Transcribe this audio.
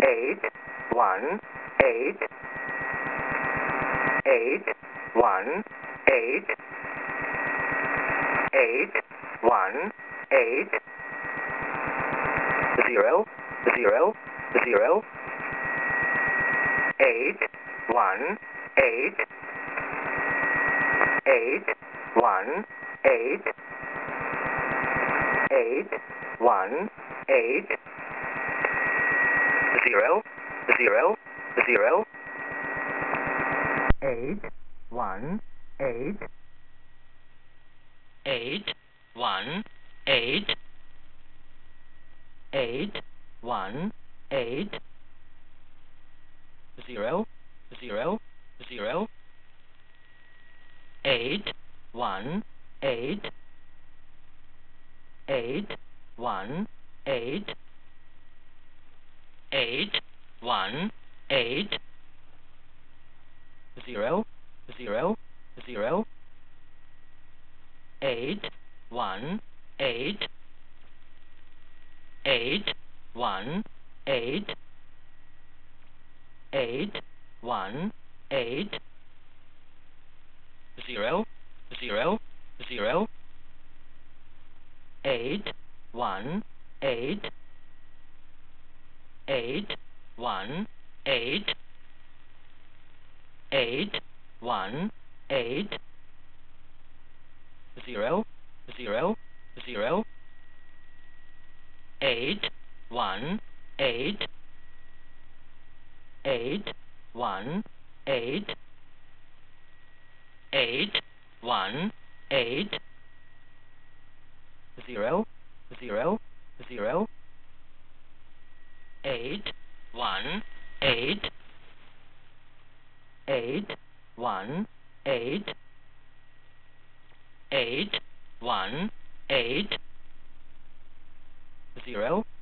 8 1 8 8 1 8 8 1 8 0 0 0 8 1 8 8 1 8 8 1 8 0 0 0 8 1 8 8 1 8 8 1 8 0 0 0 8 1 8 8 1 8 8 1 8 0 0 0 8 1 8 8 1 8 8 1 8 0 0 0 8 1 8 8 1 8 8 1 8 0 0 0 8 1 8 8 1 8 8 1 8 0 0 0 8 1 8 8 1 8 8 1 8 0